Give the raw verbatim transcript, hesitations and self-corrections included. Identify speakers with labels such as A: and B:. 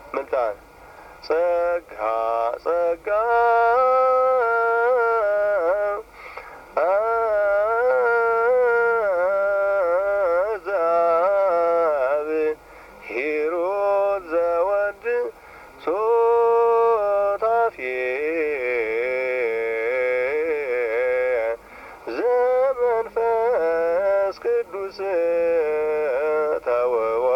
A: ምልጣን ጸጋ ጸጋ አዛብ ሂሩት ዘወድ ሶታፌ ዘመንፈስ ቅዱስ ተወዋ